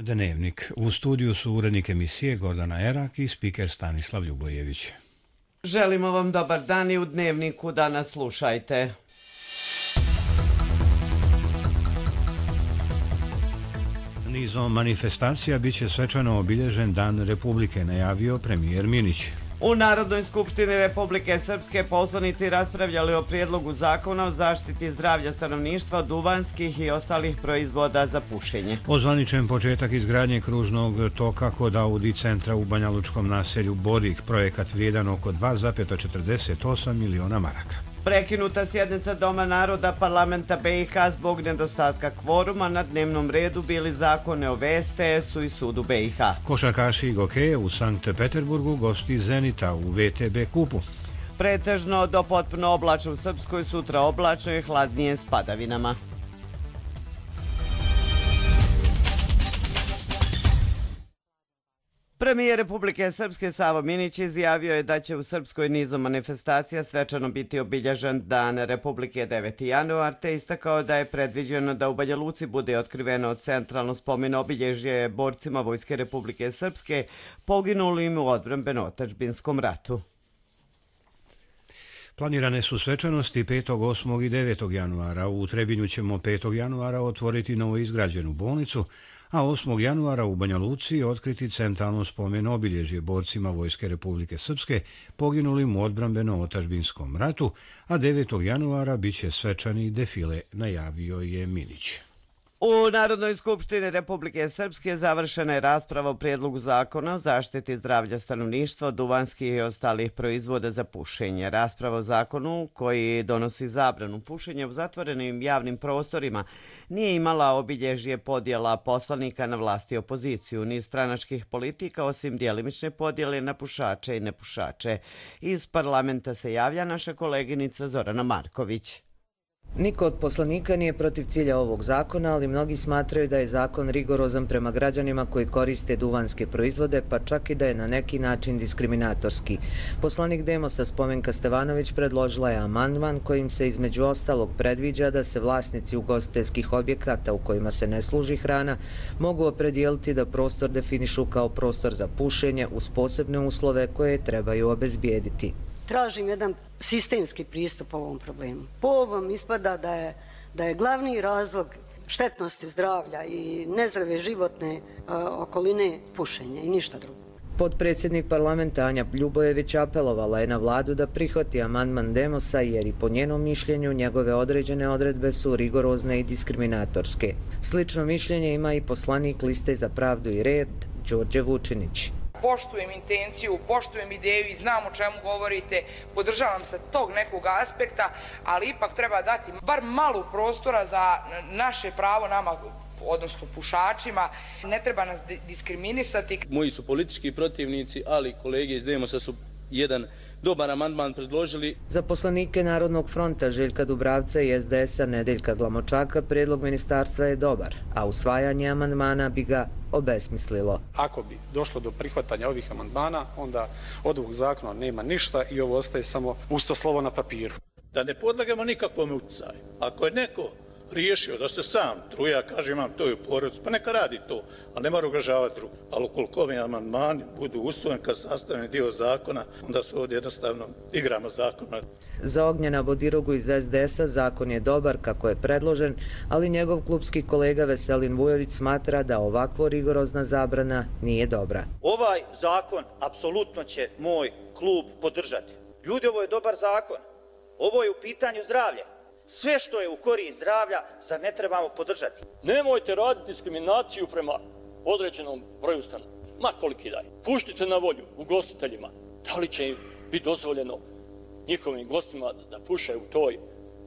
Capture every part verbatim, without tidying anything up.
Dnevnik. U studiju su urednik emisije Gordana Erak i spiker Stanislav Ljubojević. Želimo vam dobar dan i u Dnevniku danas slušajte. Nizom manifestacija biće svečano obilježen Dan Republike, najavio premijer Minić. U Narodnoj skupštini Republike Srpske poslanici raspravljali o prijedlogu zakona o zaštiti zdravlja stanovništva, duvanskih i ostalih proizvoda za pušenje. Ozvaničen početak izgradnje kružnog toka kod Audi centra u banjalučkom naselju Borik, projekat vrijedan oko dva zarez četrdeset osam miliona maraka. Prekinuta sjednica Doma naroda parlamenta B i H zbog nedostatka kvoruma, na dnevnom redu bili zakone o V S T S-u i sudu B i H. Košarkaši Gokeje u Sankt Peterburgu gosti Zenita u V T B kupu. Pretežno do potpuno oblačno u Srpskoj, sutra oblačno i hladnije s padavinama. Premijer Republike Srpske Savo Minić izjavio je da će u Srpskoj nizom manifestacija svečano biti obilježen Dan Republike deveti januar, te istakao da je predviđeno da u Banja Luci bude otkriveno centralno spomen obilježje borcima Vojske Republike Srpske poginulim u odbrambeno-otadžbinskom ratu. Planirane su svečanosti petog, osmog i devetog januara. U Trebinju ćemo petog januara otvoriti novoizgrađenu bolnicu, a osmog januara u Banja Luci otkriti centralno spomen obilježje borcima Vojske Republike Srpske poginulim u odbrambeno-otadžbinskom ratu, a devetog januara biće svečani defile, najavio je Minić. U Narodnoj skupštini Republike Srpske završena je rasprava o prijedlogu zakona o zaštiti zdravlja stanovništva, duvanskih i ostalih proizvoda za pušenje. Rasprava o zakonu koji donosi zabranu pušenja u zatvorenim javnim prostorima nije imala obilježje podjela poslanika na vlasti i opoziciju, ni stranačkih politika, osim djelimične podjele na pušače i nepušače. Iz parlamenta se javlja naša koleginica Zorana Marković. Niko od poslanika nije protiv cilja ovog zakona, ali mnogi smatraju da je zakon rigorozan prema građanima koji koriste duvanske proizvode, pa čak i da je na neki način diskriminatorski. Poslanik Demosa Spomenka Stevanović predložila je amandman kojim se između ostalog predviđa da se vlasnici ugostiteljskih objekata u kojima se ne služi hrana mogu opredijeliti da prostor definišu kao prostor za pušenje uz posebne uslove koje trebaju obezbijediti. Tražim jedan sistemski pristup ovom problemu. Po ovom ispada da je, da je glavni razlog štetnosti zdravlja i nezdrave životne a, okoline pušenje i ništa drugo. Potpredsjednik parlamenta Anja Ljubojević apelovala je na vladu da prihvati amandman Demosa jer i po njenom mišljenju njegove određene odredbe su rigorozne i diskriminatorske. Slično mišljenje ima i poslanik Liste za pravdu i red Đorđe Vučinić. Poštujem intenciju, poštujem ideju i znam o čemu govorite, podržavam se tog nekog aspekta, ali ipak treba dati bar malo prostora za naše pravo nama, odnosno pušačima. Ne treba nas diskriminisati. Moji su politički protivnici, ali kolege iz Demosa su jedan dobar amandman predložili. Za poslanike Narodnog fronta Željka Dubravca i S D S-a Nedeljka Glamočaka prijedlog ministarstva je dobar, a usvajanje amandmana bi ga obesmislilo. Ako bi došlo do prihvatanja ovih amandmana, onda od ovog zakona nema ništa i ovo ostaje samo pusto slovo na papiru. Da ne podlegamo nikakvom utjecaju. Ako je neko riješio da se sam truja, kaže imam to i u porodicu, pa neka radi to, ali ne mora ugrožavati drugo. Ali ukoliko ovi amandmani budu usvojeni kao sastavni dio zakona, onda su ovdje jednostavno igramo zakona. Za Ognjena Bodirogu iz S D S-a zakon je dobar kako je predložen, ali njegov klupski kolega Veselin Vujović smatra da ovakvo rigorozna zabrana nije dobra. Ovaj zakon apsolutno će moj klub podržati. Ljudi, ovo je dobar zakon. Ovo je u pitanju zdravlje. Sve što je u korist zdravlja, zar ne trebamo podržati? Nemojte raditi diskriminaciju prema određenom broju stanova. Ma koliki daj. Puštite na volju ugostiteljima. Da li će im biti dozvoljeno njihovim gostima da puše u toj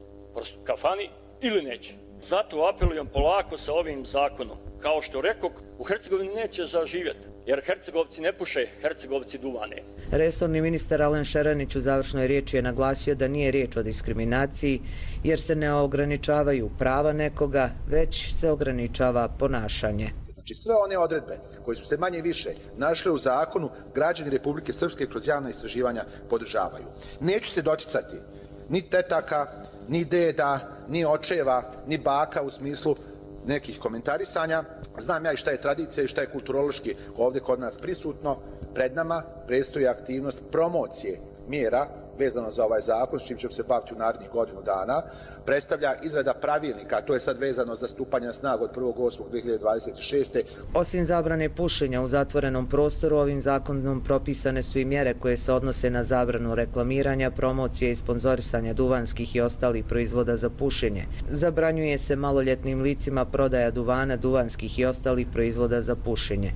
kafani ili neće? Zato apelujem polako sa ovim zakonom. Kao što rekao, u Hercegovini neće zaživjeti, jer Hercegovci ne puše, Hercegovci duvane. Resorni ministar Alen Šeranić u završnoj riječi je naglasio da nije riječ o diskriminaciji, jer se ne ograničavaju prava nekoga, već se ograničava ponašanje. Znači sve one odredbe koje su se manje više našle u zakonu, građani Republike Srpske kroz javna istraživanja podržavaju. Neću se doticati ni tetaka, ni deda, ni očeva, ni baka u smislu nekih komentarisanja. Znam ja i šta je tradicija i šta je kulturološki ovdje kod nas prisutno. Pred nama predstoji aktivnost promocije mjera vezano za ovaj zakon, s čim ćemo se baviti u narednih godinu dana, predstavlja izrada pravilnika, to je sad vezano za stupanje na snagu od prvog osmog dve hiljade dvadeset šeste. Osim zabrane pušenja u zatvorenom prostoru, ovim zakonom propisane su i mjere koje se odnose na zabranu reklamiranja, promocije i sponzorisanja duvanskih i ostalih proizvoda za pušenje. Zabranjuje se maloljetnim licima prodaja duvana, duvanskih i ostalih proizvoda za pušenje.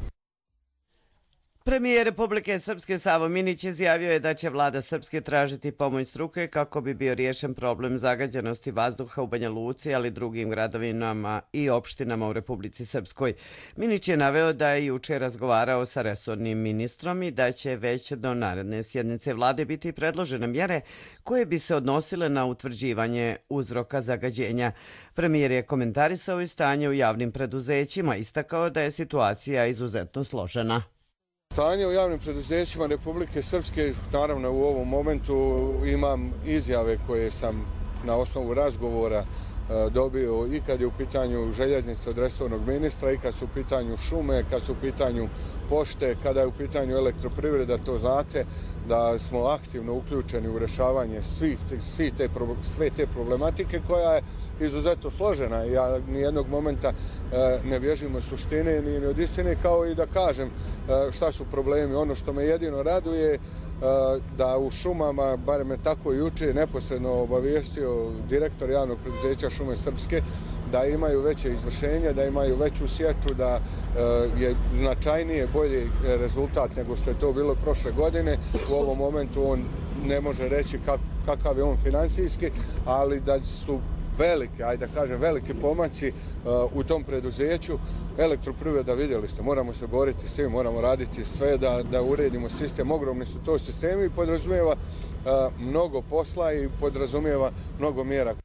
Premijer Republike Srpske Savo Minić izjavio je da će vlada Srpske tražiti pomoć struke kako bi bio riješen problem zagađenosti vazduha u Banja Luci, ali i drugim gradovima i opštinama u Republici Srpskoj. Minić je naveo da je juče razgovarao sa resornim ministrom i da će već do naredne sjednice vlade biti predložene mjere koje bi se odnosile na utvrđivanje uzroka zagađenja. Premijer je komentarisao i stanje u javnim preduzećima, istakao da je situacija izuzetno složena. Stanje u javnim preduzećima Republike Srpske, naravno u ovom momentu imam izjave koje sam na osnovu razgovora dobio i kad je u pitanju željeznice od resornog ministra, i kad su u pitanju šume, kad su u pitanju pošte, kada je u pitanju elektroprivreda, to znate da smo aktivno uključeni u rješavanje svih, svih te, sve te problematike koja je izuzetno složena. Ja nijednog momenta ne bježim od suštine ni od istine, kao i da kažem šta su problemi. Ono što me jedino raduje da u šumama, barem je tako juče, neposredno obavijestio direktor javnog preduzeća Šume Srpske, da imaju veće izvršenje, da imaju veću sječu, da je značajnije bolji rezultat nego što je to bilo prošle godine. U ovom momentu on ne može reći kakav je on financijski, ali da su velike, ajde da kažem, velike pomaci uh, u tom preduzeću. Elektroprivreda, vidjeli ste, moramo se boriti s tim, moramo raditi sve da, da uredimo sistem. Ogromni su to sistemi i podrazumijeva uh, mnogo posla i podrazumijeva mnogo mjera.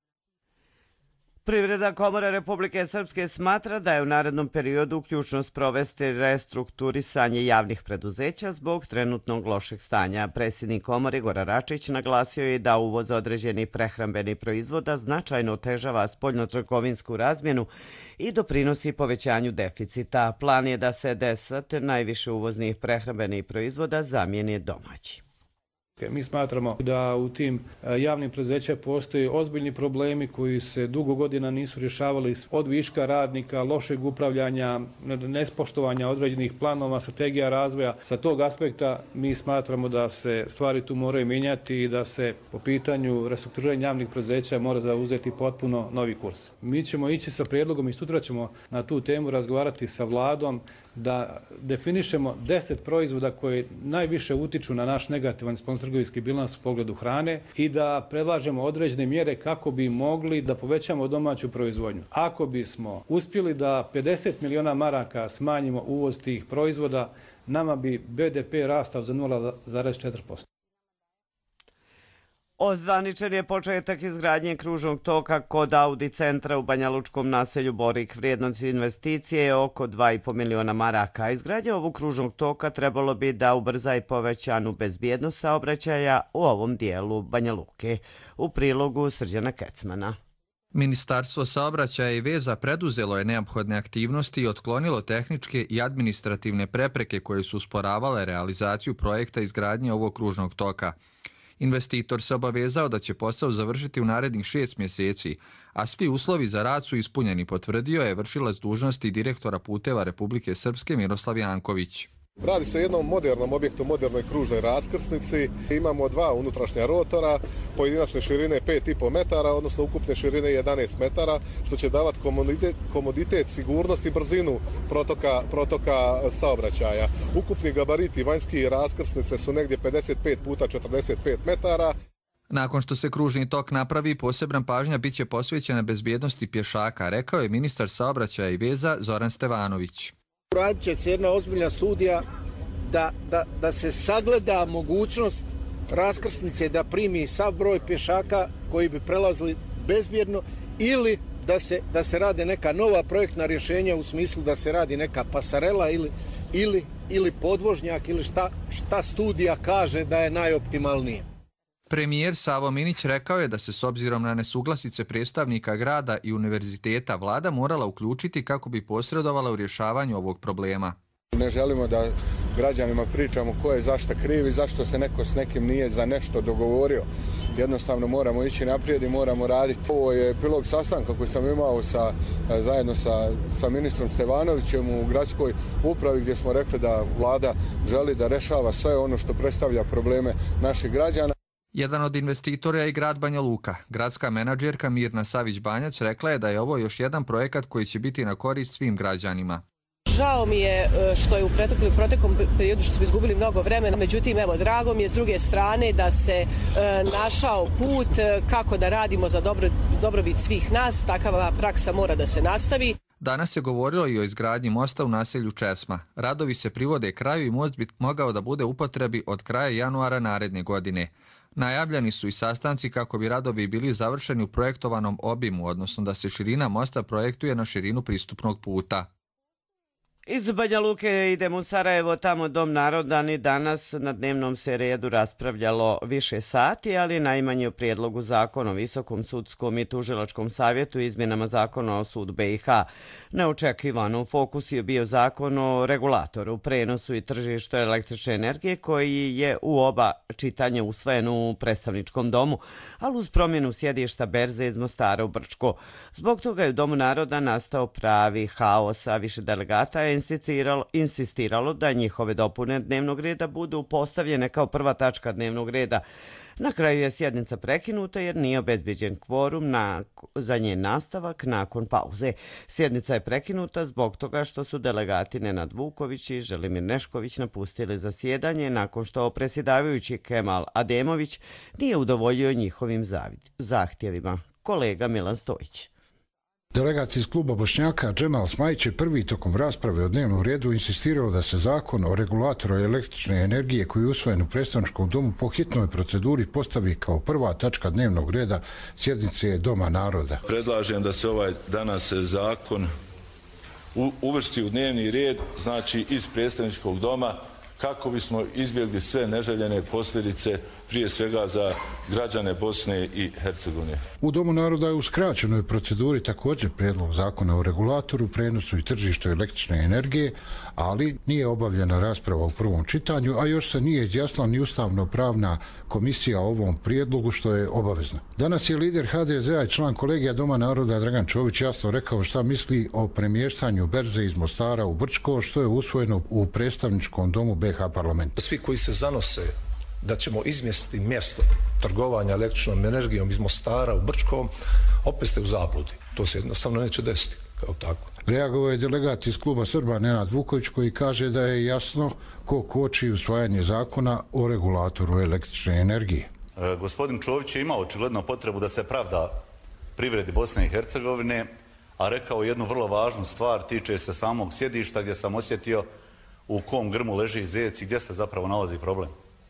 Privredna komora Republike Srpske smatra da je u narednom periodu ključno sprovesti restrukturisanje javnih preduzeća zbog trenutnog lošeg stanja. Predsjednik komore Igor Račić naglasio je da uvoz određenih prehrambenih proizvoda značajno otežava spoljnotrgovinsku razmjenu i doprinosi povećanju deficita. Plan je da se deset najviše uvoznih prehrambenih proizvoda zamijeni domaći. Mi smatramo da u tim javnim preduzećima postoje ozbiljni problemi koji se dugo godina nisu rješavali, od viška radnika, lošeg upravljanja, nespoštovanja određenih planova, strategija razvoja. Sa tog aspekta mi smatramo da se stvari tu moraju mijenjati i da se po pitanju restrukturiranja javnih preduzeća mora zauzeti potpuno novi kurs. Mi ćemo ići sa prijedlogom i sutra ćemo na tu temu razgovarati sa vladom da definišemo deset proizvoda koji najviše utiču na naš negativan spoljnotrgovinski bilans u pogledu hrane i da predlažemo određene mjere kako bi mogli da povećamo domaću proizvodnju. Ako bismo uspjeli da pedeset miliona maraka smanjimo uvoz tih proizvoda, nama bi be de pe rastao za nula zarez četiri posto. Ozvaničen je početak izgradnje kružnog toka kod Audi centra u banjalučkom naselju Borik. Vrijednost investicije je oko dva i po miliona maraka. Izgradnja ovog kružnog toka trebalo bi da ubrza i povećanu bezbjednost saobraćaja u ovom dijelu Banja Luke. U prilogu Srđana Kecmana. Ministarstvo saobraćaja i veza preduzelo je neophodne aktivnosti i otklonilo tehničke i administrativne prepreke koje su usporavale realizaciju projekta izgradnje ovog kružnog toka. Investitor se obavezao da će posao završiti u narednih šest mjeseci, a svi uslovi za rad su ispunjeni, potvrdio je vršilac dužnosti direktora puteva Republike Srpske Miroslav Janković. Radi se o jednom modernom objektu, modernoj kružnoj raskrsnici. Imamo dva unutrašnja rotora, pojedinačne širine pet i po metara, odnosno ukupne širine jedanaest metara, što će davati komoditet, komoditet sigurnost i brzinu protoka, protoka saobraćaja. Ukupni gabariti vanjski raskrsnice su negdje pedeset pet puta četrdeset pet metara. Nakon što se kružni tok napravi, posebna pažnja bit će posvećena bezbjednosti pješaka, rekao je ministar saobraćaja i veza Zoran Stevanović. Radit će se jedna ozbiljna studija da, da, da se sagleda mogućnost raskrsnice da primi sav broj pješaka koji bi prelazili bezbjedno ili da se, da se rade neka nova projektna rješenja u smislu da se radi neka pasarela ili, ili, ili podvožnjak ili šta, šta studija kaže da je najoptimalnije. Premijer Savo Minić rekao je da se s obzirom na nesuglasice predstavnika grada i univerziteta vlada morala uključiti kako bi posredovala u rješavanju ovog problema. Ne želimo da građanima pričamo ko je zašto kriv i zašto se neko s nekim nije za nešto dogovorio. Jednostavno moramo ići naprijed i moramo raditi. Ovo je epilog sastanka koji sam imao sa, zajedno sa, sa ministrom Stevanovićem u gradskoj upravi gdje smo rekli da vlada želi da rešava sve ono što predstavlja probleme naših građana. Jedan od investitora je i grad Banja Luka. Gradska menadžerka Mirna Savić-Banjac rekla je da je ovo još jedan projekat koji će biti na korist svim građanima. Žao mi je što je u proteklom periodu što smo izgubili mnogo vremena, međutim, evo, drago mi je s druge strane da se e, našao put kako da radimo za dobro, dobrobit svih nas. Takava praksa mora da se nastavi. Danas se govorilo i o izgradnji mosta u naselju Česma. Radovi se privode kraju i most bi mogao da bude u upotrebi od kraja januara naredne godine. Najavljeni su i sastanci kako bi radovi bili završeni u projektovanom obimu, odnosno da se širina mosta projektuje na širinu pristupnog puta. Iz Banja Luke idemo u Sarajevo, tamo Dom naroda ni danas na dnevnom se redu raspravljalo više sati, ali najmanje o prijedlogu zakona o Visokom sudskom i tužilačkom savjetu i izmjenama zakona o sudu B i H. Neočekivano u fokusu je bio zakon o regulatoru, prenosu i tržištu električne energije koji je u oba čitanja usvojen u predstavničkom domu, ali uz promjenu sjedišta berze iz Mostara u Brčko. Zbog toga je u Domu naroda nastao pravi haos, a više delegata je insistiralo da njihove dopune dnevnog reda budu postavljene kao prva tačka dnevnog reda. Na kraju je sjednica prekinuta jer nije obezbeđen kvorum na, za njen nastavak nakon pauze. Sjednica je prekinuta zbog toga što su delegati Nenad Vuković i Želimir Nešković napustili zasjedanje nakon što predsjedavajući Kemal Ademović nije udovoljio njihovim zahtjevima. Kolega Milan Stojić. Delegat iz kluba Bošnjaka Džemal Smajić je prvi tokom rasprave o dnevnom redu insistirao da se zakon o regulatoru električne energije koji je usvojen u predstavničkom domu po hitnoj proceduri postavi kao prva tačka dnevnog reda sjednice Doma naroda. Predlažem da se ovaj danas zakon uvrsti u dnevni red, znači iz predstavničkog doma, kako bismo izbjegli sve neželjene posljedice, prije svega za građane Bosne i Hercegovine. U Domu naroda je u skraćenoj proceduri također prijedlog zakona o regulatoru, prenosu i tržištu električne energije, ali nije obavljena rasprava u prvom čitanju, a još se nije izjasnila ni ustavno-pravna komisija o ovom prijedlogu, što je obavezno. Danas je lider H D Z-a i član kolegija Doma naroda Dragan Čović jasno rekao šta misli o premještanju berze iz Mostara u Brčko, što je usvojeno u predstavničkom domu B i H parlamenta. Svi koji se zanose da ćemo izmjestiti mjesto trgovanja električnom energijom iz Mostara u Brčko, opet ste u zabludi. To se jednostavno neće desiti kao tako. Reagovao je delegat iz kluba Srba Nenad Vuković koji kaže da je jasno ko koči usvajanje zakona o regulatoru električne energije. E, gospodin Čović je imao očigledno potrebu da se pravda privredi Bosne i Hercegovine, a rekao jednu vrlo važnu stvar, tiče se samog sjedišta gdje sam osjetio u kom grmu leži zec i gdje se zapravo nalazi problem.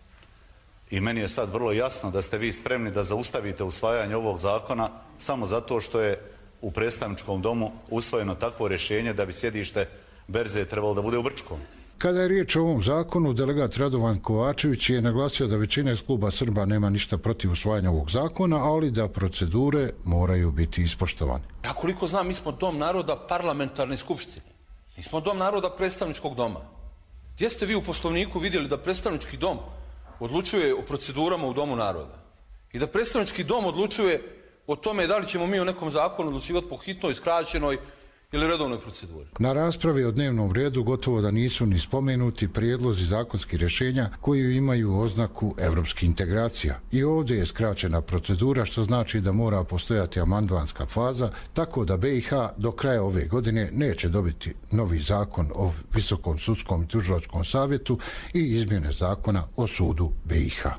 I meni je sad vrlo jasno da ste vi spremni da zaustavite usvajanje ovog zakona samo zato što je u predstavničkom domu usvojeno takvo rješenje da bi sjedište berze trebalo da bude u Brčkom. Kada je riječ o ovom zakonu, delegat Radovan Kovačević je naglasio da većina iz kluba Srba nema ništa protiv usvajanja ovog zakona, ali da procedure moraju biti ispoštovane. Ja koliko znam, mi smo Dom naroda parlamentarne skupštine. Mi smo Dom naroda predstavničkog doma. Gdje ste vi u poslovniku vidjeli da predstavnički dom odlučuje o procedurama u Domu naroda i da predstavnički dom odlučuje o tome da li ćemo mi o nekom zakonu odlučivati po hitnoj, skraćenoj ili redovnoj proceduri. Na raspravi o dnevnom redu gotovo da nisu ni spomenuti prijedlozi zakonskih rješenja koji imaju oznaku evropskih integracija. I ovdje je skraćena procedura, što znači da mora postojati amandmanska faza, tako da B i H do kraja ove godine neće dobiti novi zakon o Visokom sudskom i tužilačkom savjetu i izmjene zakona o sudu B i H.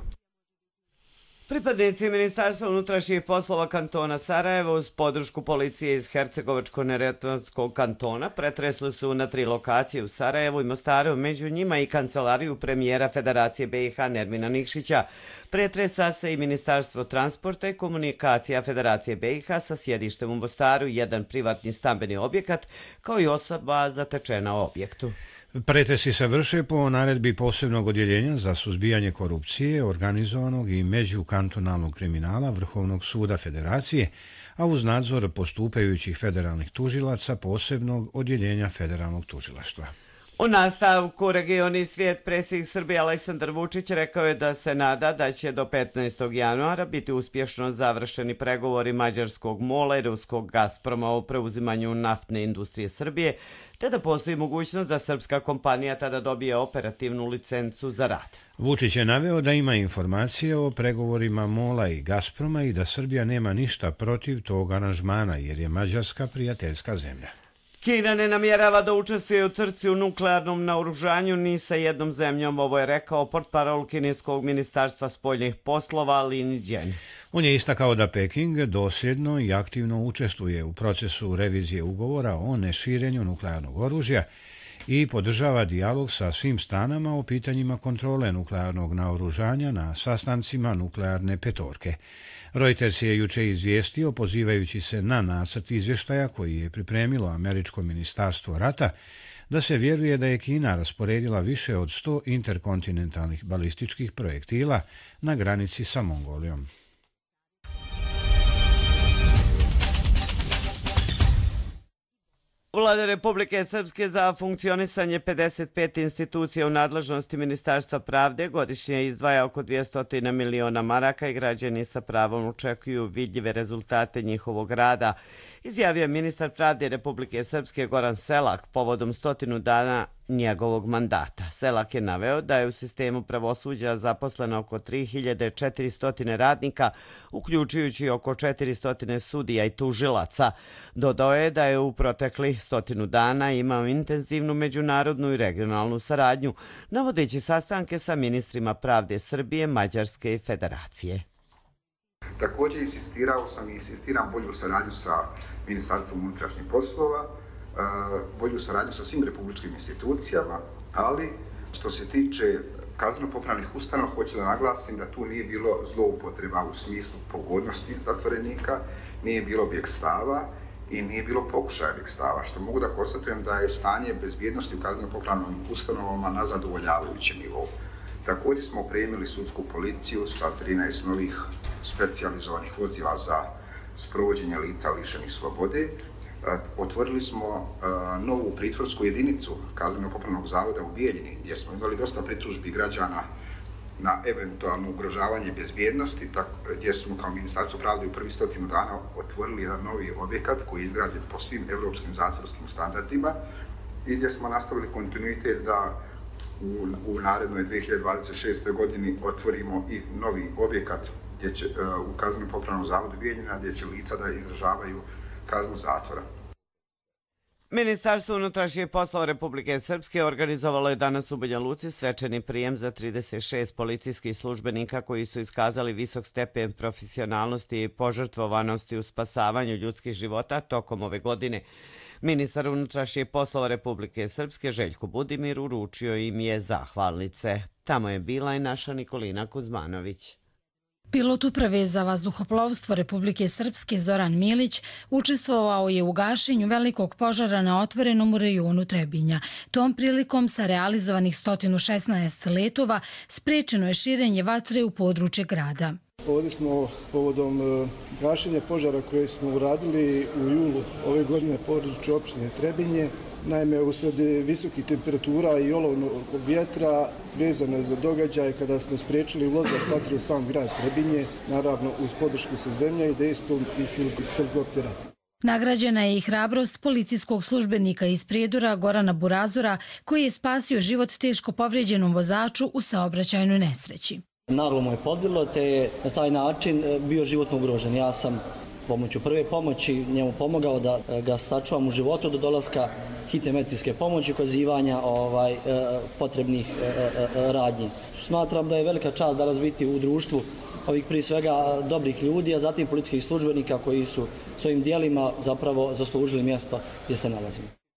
Pripadnici Ministarstva unutrašnjih poslova kantona Sarajevo uz podršku policije iz Hercegovačko-neretvanskog kantona pretresli su na tri lokacije u Sarajevu i Mostaru, među njima i kancelariju premijera Federacije B i H Nermina Nikšića. Pretresa se i Ministarstvo transporta i komunikacija Federacije B i H sa sjedištem u Mostaru, jedan privatni stambeni objekat, kao i osoba zatečena u objektu. Pretesi se vrše po naredbi posebnog odjeljenja za suzbijanje korupcije, organizovanog i međukantonalnog kriminala Vrhovnog suda Federacije, a uz nadzor postupajućih federalnih tužilaca posebnog odjeljenja federalnog tužilaštva. U nastavku Regioni svijet predsjednik Srbije Aleksandar Vučić rekao je da se nada da će do petnaestog januara biti uspješno završeni pregovori mađarskog MOL-a i ruskog Gazproma o preuzimanju naftne industrije Srbije, te da postoji mogućnost da srpska kompanija tada dobije operativnu licencu za rad. Vučić je naveo da ima informacije o pregovorima MOL-a i Gazproma i da Srbija nema ništa protiv tog aranžmana jer je Mađarska prijateljska zemlja. Kina ne namjerava da učestvuje u trci u nuklearnom naoružanju ni sa jednom zemljom, ovo je rekao portparol kineskog ministarstva spoljnih poslova Lin Jian. On je istakao da Peking dosljedno i aktivno učestvuje u procesu revizije ugovora o neširenju nuklearnog oružja i podržava dijalog sa svim stranama o pitanjima kontrole nuklearnog naoružanja na sastancima nuklearne petorke. Reuters je juče izvijestio, pozivajući se na nacrt izvještaja koji je pripremilo Američko ministarstvo rata, da se vjeruje da je Kina rasporedila više od sto interkontinentalnih balističkih projektila na granici sa Mongolijom. Vlada Republike Srpske za funkcionisanje pedeset pet institucija u nadležnosti Ministarstva pravde godišnje izdvaja oko dvjesto miliona maraka i građani sa pravom očekuju vidljive rezultate njihovog rada, izjavio je ministar pravde Republike Srpske Goran Selak povodom stotinu dana njegovog mandata. Selak je naveo da je u sistemu pravosuđa zaposleno oko tri hiljade četiristo radnika, uključujući oko četiristo sudija i tužilaca. Dodao je da je u proteklih stotinu dana imao intenzivnu međunarodnu i regionalnu saradnju, navodeći sastanke sa ministrima pravde Srbije, Mađarske i Federacije. Također insistirao sam i insistiram bolju saradnju sa Ministarstvom unutrašnjih poslova, bolju saradnju sa svim republičkim institucijama, ali što se tiče kazneno-popravnih ustanova, hoću da naglasim da tu nije bilo zloupotreba u smislu pogodnosti zatvorenika, nije bilo bjegstava i nije bilo pokušaja bjegstava, što mogu da konstatujem da je stanje bezbjednosti u kazneno-popravnim ustanovama na zadovoljavajućem nivou. Također smo opremili sudsku policiju sa trinaest novih specijalizovanih vozila za sprovođenje lica lišenih slobode. Otvorili smo novu pritvorsku jedinicu Kazneno-popravnog zavoda u Bijeljini, gdje smo imali dosta pritužbi građana na eventualno ugrožavanje bezbjednosti, gdje smo kao Ministarstvo pravde u prvi stotinu dana otvorili jedan novi objekat koji je izgrađen po svim evropskim zatvorskim standardima i gdje smo nastavili kontinuitet da u, u narednoj dvije hiljade dvadeset šestoj godini otvorimo i novi objekat gdje će, u Kazneno-popravnom zavodu Bijeljina, gdje će lica da izdržavaju kaznu zatvora. Ministarstvo unutrašnjih poslova Republike Srpske organizovalo je danas u Banja Luci svečani prijem za trideset šest policijskih službenika koji su iskazali visok stepen profesionalnosti i požrtvovanosti u spasavanju ljudskih života tokom ove godine. Ministar unutrašnjih poslova Republike Srpske Željko Budimir uručio im je zahvalnice. Tamo je bila i naša Nikolina Kuzmanović. Pilot Uprave za vazduhoplovstvo Republike Srpske Zoran Milić učestvovao je u gašenju velikog požara na otvorenom u rejonu Trebinja. Tom prilikom sa realizovanih sto šesnaest letova sprečeno je širenje vatre u područje grada. Ovdje smo povodom gašenja požara koje smo uradili u julu ove godine području opštine Trebinje. Naime, usled visokih temperatura i olovnog vjetra vezano je za događaj kada smo spriječili ulazak vatre u sam grad Trebinje, naravno uz podršku sa zemlje i dejstvom iz helikoptera. Nagrađena je i hrabrost policijskog službenika iz Prijedora Gorana Burazura koji je spasio život teško povrijeđenom vozaču u saobraćajnoj nesreći. Naglo mu je pozdralo te je na taj način bio životno ugrožen. Ja sam pomoću prve pomoći njemu pomogao da ga sačuvam u životu do dolaska hitne medicinske pomoći, ukazivanja ovaj, potrebnih radnji. Smatram da je velika čast danas biti u društvu ovih prije svega dobrih ljudi, a zatim policijskih službenika koji su svojim dijelima zapravo zaslužili mjesto gdje se nalazimo.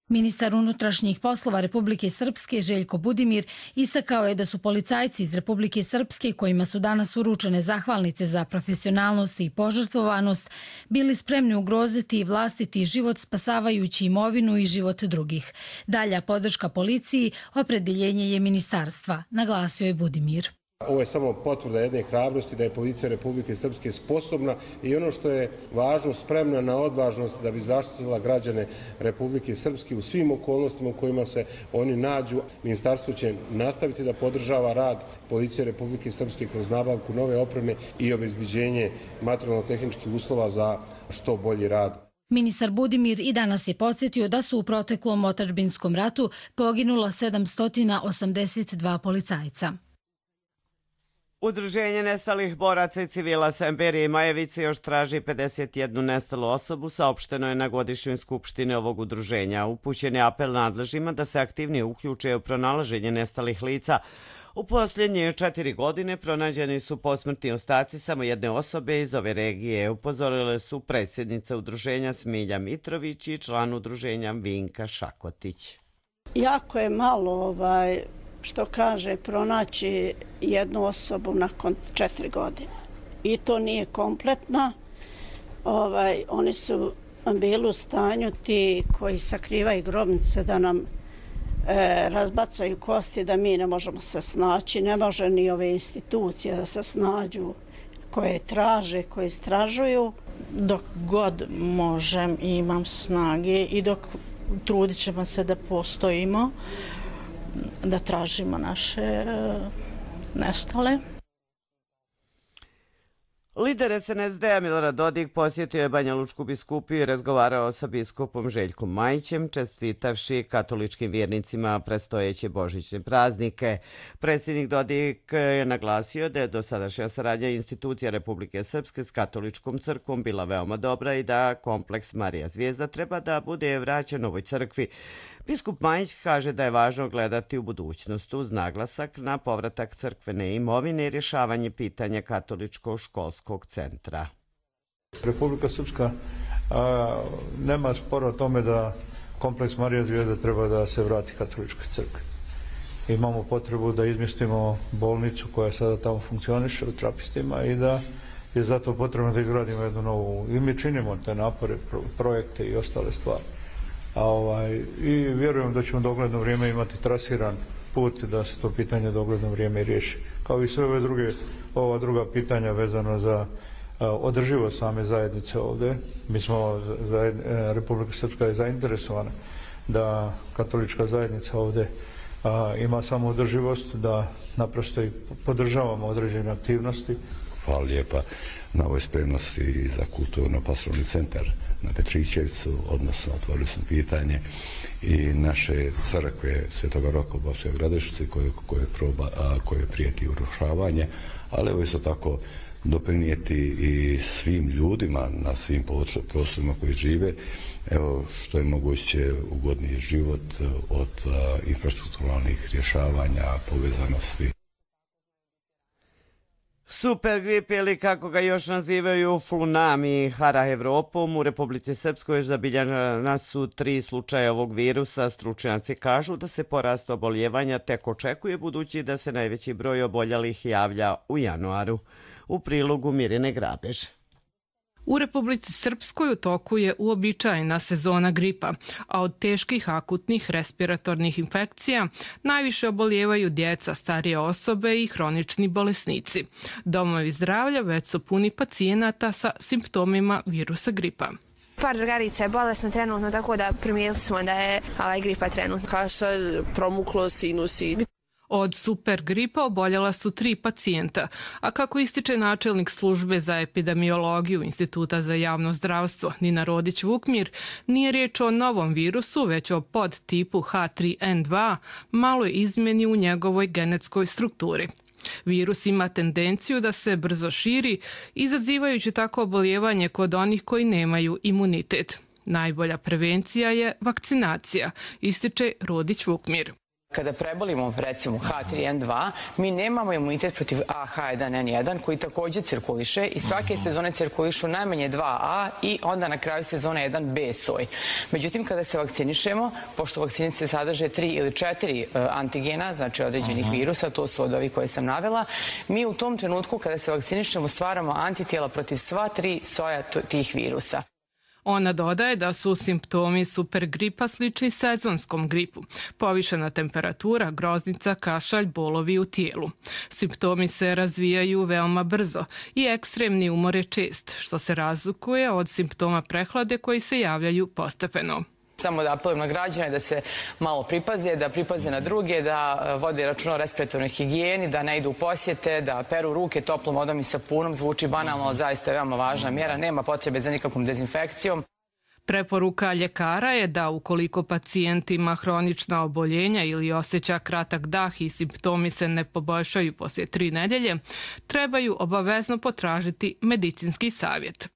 Ministar unutrašnjih poslova Republike Srpske Željko Budimir istakao je da su policajci iz Republike Srpske kojima su danas uručene zahvalnice za profesionalnost i požrtvovanost bili spremni ugroziti vlastiti život spasavajući imovinu i život drugih. Dalja podrška policiji opredjeljenje je ministarstva, naglasio je Budimir. Ovo je samo potvrda jedne hrabrosti da je policija Republike Srpske sposobna i ono što je važno, spremna na odvažnost da bi zaštitila građane Republike Srpske u svim okolnostima u kojima se oni nađu. Ministarstvo će nastaviti da podržava rad policije Republike Srpske kroz nabavku nove opreme i obezbeđenje materijalno-tehničkih uslova za što bolji rad. Ministar Budimir i danas je podsjetio da su u proteklom otadžbinskom ratu poginula sedamsto osamdeset dva policajca. Udruženje nestalih boraca i civila Semberije i Majevice još traži pedeset jednu nestalu osobu, saopšteno je na godišnjoj skupštini ovog udruženja. Upućen je apel nadležima da se aktivnije uključe u pronalaženje nestalih lica. U posljednje četiri godine pronađeni su posmrtni ostaci samo jedne osobe iz ove regije. Upozorile su predsjednica udruženja Smilja Mitrović i član udruženja Vinka Šakotić. Jako je malo ovaj... što kaže, pronaći jednu osobu nakon četiri godine. I to nije kompletna. Ovaj, oni su bili u stanju, ti koji sakrivaju grobnice, da nam e, razbacaju kosti, da mi ne možemo se snaći. Ne može ni ove institucije da se snađu koje traže, koje istražuju. Dok god možem i imam snage i dok trudit ćemo se da postojimo, da tražimo naše nestale. Lider es en es de-a Milorad Dodik posjetio je Banja Lučku biskupiju i razgovarao sa biskupom Željkom Majićem, čestitavši katoličkim vjernicima predstojeće božićne praznike. Predsjednik Dodik je naglasio da je dosadašnja saradnja institucija Republike Srpske s katoličkom crkvom bila veoma dobra i da kompleks Marija Zvijezda treba da bude vraćen ovoj crkvi. Biskup Majić kaže da je važno gledati u budućnost uz naglasak na povratak crkvene imovine i rješavanje pitanja katoličkog školskog centra. Republika Srpska a, nema spora o tome da kompleks Marija Zvijezda treba da se vrati katoličkoj crkvi. Imamo potrebu da izmjestimo bolnicu koja sada tamo funkcioniše u Trapistima i da je zato potrebno da izgradimo jednu novu. I mi činimo te napore, projekte i ostale stvari. A ovaj, i vjerujem da ćemo dogledno vrijeme imati trasiran put da se to pitanje dogledno vrijeme riješi. Kao i sve ove druge, ova druga pitanja vezano za a, održivost same zajednice ovdje. Mi smo, zajed, Republika Srpska je zainteresovana da katolička zajednica ovdje a, ima samo održivost, da naprosto i podržavamo određene aktivnosti. Hvala lijepa na ovoj spremnosti za kulturno-pastoralni centar na Petrićevcu, odnosno otvorili smo pitanje i naše crkve Svetoga Roka u Boskoj Gradišci koje, koje, proba, a, koje prijeti urušavanje, ali evo isto tako doprinijeti i svim ljudima na svim prostorima koji žive, evo što je moguće ugodniji život od a, infrastrukturalnih rješavanja, povezanosti. Supergrip ili kako ga još nazivaju Flunami hara Evropom, u Republici Srpskoj zabilježena su tri slučaja ovog virusa. Stručnjaci kažu da se porast oboljevanja tek očekuje budući da se najveći broj oboljelih javlja u januaru. U prilogu Mirine Grabež. U Republici Srpskoj u toku je uobičajena sezona gripa, a od teških akutnih respiratornih infekcija najviše obolijevaju djeca, starije osobe i hronični bolesnici. Domovi zdravlja već su puni pacijenata sa simptomima virusa gripa. Par drugarica je bolesno trenutno, tako da primijetili smo da je ovaj gripa trenutno. Kašalj, promuklo, sinusi. Od super gripa oboljela su tri pacijenta, a kako ističe načelnik službe za epidemiologiju Instituta za javno zdravstvo Nina Rodić-Vukmir, nije riječ o novom virusu, već o podtipu H tri N dva, maloj izmjeni u njegovoj genetskoj strukturi. Virus ima tendenciju da se brzo širi, izazivajući tako oboljevanje kod onih koji nemaju imunitet. Najbolja prevencija je vakcinacija, ističe Rodić-Vukmir. Kada prebolimo recimo H tri N dva, mi nemamo imunitet protiv A H jedan N jedan koji također cirkuliše i svake sezone cirkulišu najmanje dva A i onda na kraju sezone jedan B soj. Međutim, kada se vakcinišemo, pošto vakcinice sadrže tri ili četiri antigena, znači određenih virusa, to su od ovih koje sam navela, mi u tom trenutku kada se vakcinišemo stvaramo antitijela protiv sva tri soja tih virusa. Ona dodaje da su simptomi supergripa slični sezonskom gripu. Povišena temperatura, groznica, kašalj, bolovi u tijelu. Simptomi se razvijaju veoma brzo i ekstremni umor je čest, što se razlikuje od simptoma prehlade koji se javljaju postepeno. Samo da apelujem na građane da se malo pripaze, da pripaze na druge, da vode računa o respiratornoj higijeni, da ne idu u posjete, da peru ruke toplom vodom i sapunom. Zvuči banalno, ali zaista je veoma važna mjera. Nema potrebe za nikakvom dezinfekcijom. Preporuka ljekara je da ukoliko pacijent ima hronična oboljenja ili osjeća kratak dah i simptomi se ne poboljšaju poslije tri nedelje, trebaju obavezno potražiti medicinski savjet.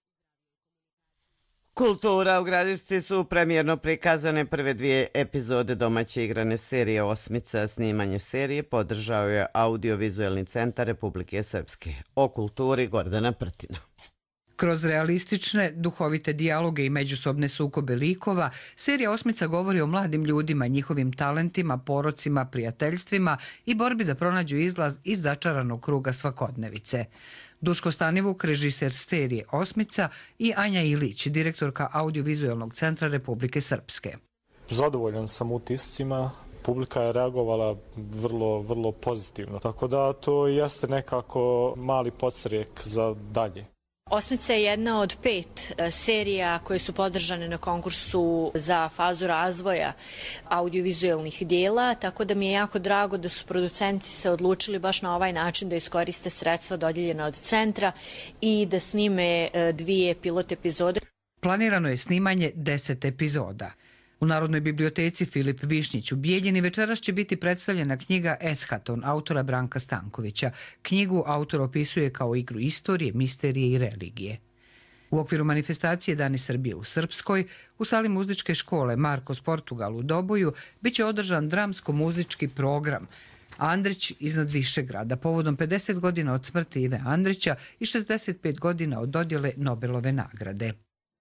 Kultura u Gradišci su premijerno prikazane prve dvije epizode domaće igrane serije Osmica. Snimanje serije podržao je Audiovizualni centar Republike Srpske. O kulturi Gordana Prtina. Kroz realistične, duhovite dijaloge i međusobne sukobe likova, serija Osmica govori o mladim ljudima, njihovim talentima, porocima, prijateljstvima i borbi da pronađu izlaz iz začaranog kruga svakodnevice. Duško Stanivuk, režiser serije Osmica, i Anja Ilić, direktorka Audiovizualnog centra Republike Srpske. Zadovoljan sam utiscima, publika je reagovala vrlo, vrlo pozitivno, tako da to jeste nekako mali podstrek za dalje. Osmica je jedna od pet serija koje su podržane na konkursu za fazu razvoja audiovizualnih dijela, tako da mi je jako drago da su producenti se odlučili baš na ovaj način da iskoriste sredstva dodijeljena od centra i da snime dvije pilot epizode. Planirano je snimanje deset epizoda. U Narodnoj biblioteci Filip Višnjić u Bijeljini večeras će biti predstavljena knjiga Eshaton autora Branka Stankovića. Knjigu autor opisuje kao igru istorije, misterije i religije. U okviru manifestacije Dani Srbije u Srpskoj, u sali muzičke škole Markos Portugal u Doboju, bit će održan dramsko-muzički program Andrić iznad Višegrada, povodom pedeset godina od smrti Ive Andrića i šezdeset pet godina od dodjele Nobelove nagrade.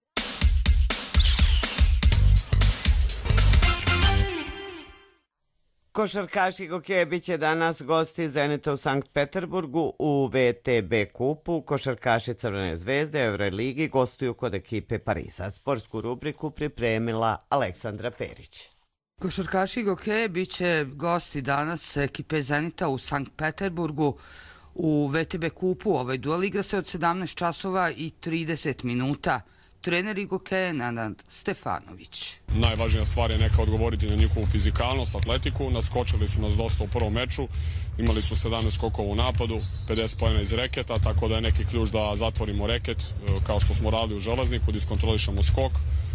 Košarkaši hokeja bit će danas gosti Zenita u Sankt Peterburgu u V T B kupu. Košarkaši Crvene zvezde Euroligi gostuju kod ekipe Pariza. Sportsku rubriku pripremila Aleksandra Perić. Košarkaši hokeja bit će gosti danas ekipe Zenita u Sankt Peterburgu u V T B kupu. Ovaj duel igra se od sedamnaest časova i trideset minuta. Trener hokeja Nenad Stefanović. Najvažnija stvar je neka odgovoriti na njihovu fizikalnost, atletiku. Naskočili su nas dosta u prvom meču. Imali su sedamnaest skokova u napadu, pedeset poena iz reketa, tako da je neki ključ da zatvorimo reket, kao što smo radili u Železniku, da iskontrolišemo skok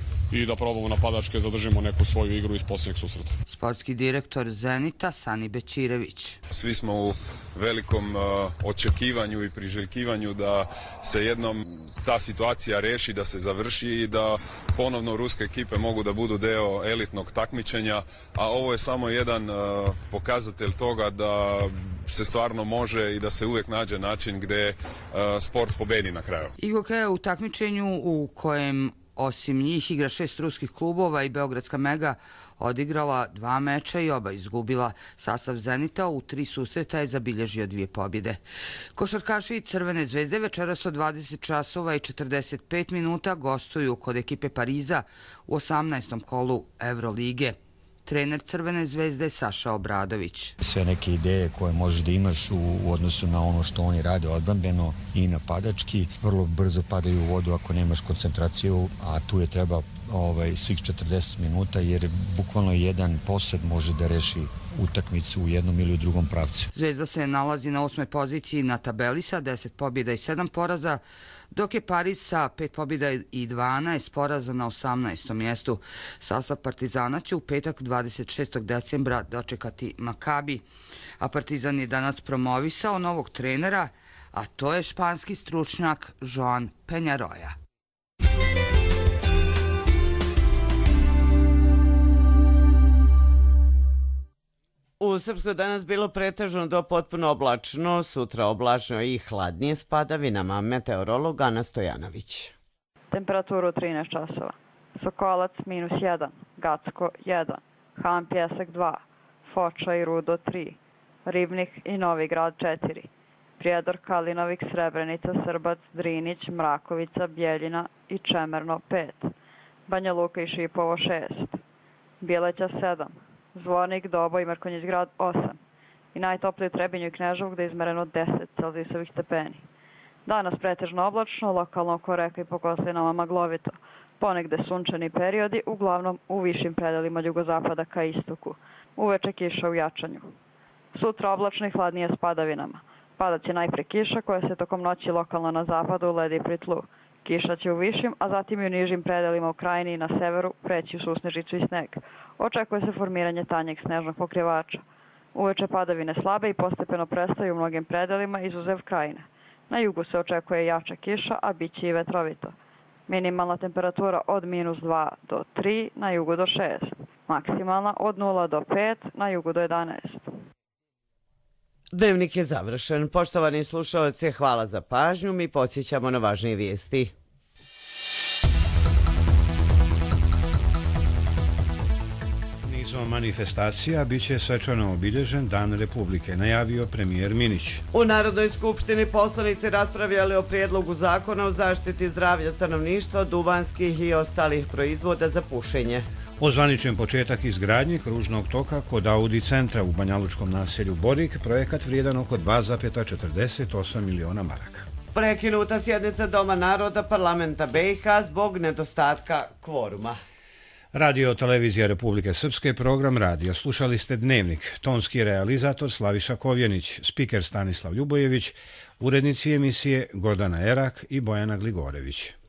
i da probamo napadačke zadržimo neku svoju igru iz posljednjeg susreta. Sportski direktor Zenita Sani Bečirević. Svi smo u velikom uh, očekivanju i priželjkivanju da se jednom ta situacija reši, da se završi i da ponovno ruske ekipe mogu da budu deo elitnog takmičenja, a ovo je samo jedan uh, pokazatelj toga da se stvarno može i da se uvijek nađe način gdje uh, sport pobedi na kraju. I hokeja u takmičenju u kojem osim njih igra šest ruskih klubova i Beogradska Mega odigrala dva meča i oba izgubila. Sastav Zenita u tri susreta je zabilježio dvije pobjede. Košarkaši Crvene zvezde večeras od dvadeset časova i četrdeset pet minuta gostuju kod ekipe Pariza u osamnaestom kolu Evrolige. Trener Crvene zvezde Saša Obradović. Sve neke ideje koje možeš da imaš u, u odnosu na ono što oni rade odbrambeno i napadački, vrlo brzo padaju u vodu ako nemaš koncentraciju, a tu je treba ovaj, svih četrdeset minuta jer bukvalno jedan posed može da reši utakmicu u jednom ili u drugom pravcu. Zvezda se nalazi na osmoj poziciji na tabeli sa deset pobjeda i sedam poraza, dok je Pariz sa pet pobjeda i dvanaest poraza na osamnaestom mjestu. Sastav Partizana će u petak dvadeset šestog decembra dočekati Makabi, a Partizan je danas promovisao novog trenera, a to je španski stručnjak Joan Peñaroya. U Srpskoj danas bilo pretežno do potpuno oblačno, sutra oblačno i hladnije s padavinama. Meteorolog Ana Stojanović. Temperaturu trinaest časova. Sokolac minus jedan, Gacko jedan, Han Pjesak dva, Foča i Rudo tri, Ribnik i Novi Grad četiri, Prijedor, Kalinovik, Srebrenica, Srbac, Drinić, Mrakovica, Bjeljina i Čemerno pet, Banja Luka i Šipovo šest, Bjeleća sedam, Zvornik, Dobo i Mrkonjić Grad osam i najtoplije u Trebinju i Kneževu gde je izmereno deset celzijusovih stepeni. Danas pretežno oblačno, lokalno oko reka i po koslinama maglovito, ponegde sunčani periodi, uglavnom u višim predelima od jugozapada ka istoku. Uveče kiša u jačanju. Sutra oblačno i hladnije s padavinama. Padaće najpre kiša koja se tokom noći lokalno na zapadu uledi pri tlu. Kiša će u višim, a zatim i u nižim predelima u krajini i na severu preći u susnežicu i sneg. Očekuje se formiranje tanjeg snežnog pokrivača. Uveče padavine slabe i postepeno prestaju u mnogim predelima izuzev krajine. Na jugu se očekuje jača kiša, a bit će i vetrovito. Minimalna temperatura od minus dva do tri, na jugu do šest. Maksimalna od nula do pet, na jugu do jedanaest. Dnevnik je završen. Poštovani slušalci, hvala za pažnju. Mi podsjećamo na važnije vijesti. Nizom manifestacija biće svečano obilježen Dan Republike, najavio premijer Minić. U Narodnoj skupštini poslanici raspravljali o prijedlogu zakona o zaštiti zdravlja stanovništva, duvanskih i ostalih proizvoda za pušenje. Ozvaničen početak izgradnje kružnog toka kod Audi centra u banjalučkom naselju Borik, projekat vrijedan oko dva zarez četrdeset osam miliona maraka. Prekinuta sjednica Doma naroda parlamenta B i H zbog nedostatka kvoruma. Radio Televizija Republike Srpske, program radio. Slušali ste Dnevnik. Tonski realizator Slaviša Kovjenić, spiker Stanislav Ljubojević, urednici emisije Gordana Erak i Bojana Gligorević.